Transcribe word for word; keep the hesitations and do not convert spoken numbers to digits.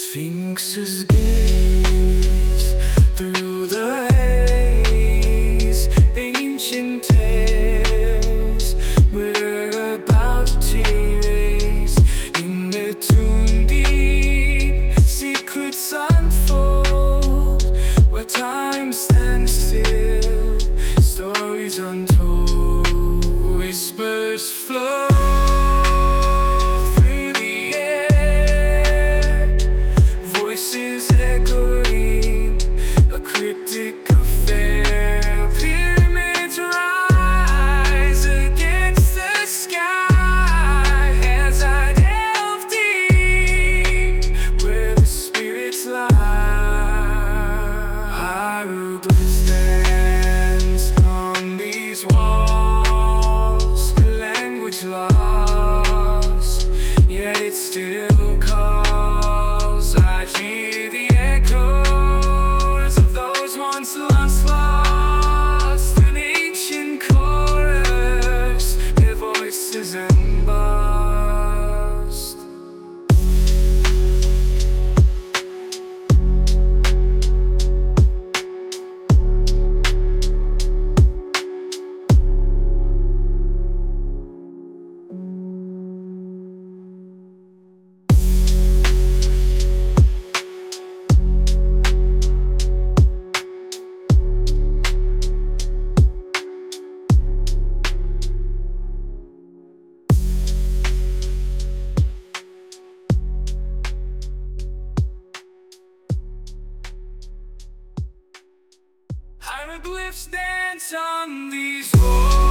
Sphinx's gaze through the haze, ancient tales we're about to erase. In the tomb deep, secrets unfold, where time stands still, stories untold, whispers flow through the air, voices echoing, a cryptic affair. Pyramids rise against the sky as I delve deep where the spirits lie. Hieroglyphs dance on these walls, the language lost, yet it still calls. I hear the echoes of those once lost, lost, an ancient chorus, their voices embossed. Hieroglyphs dance on these walls.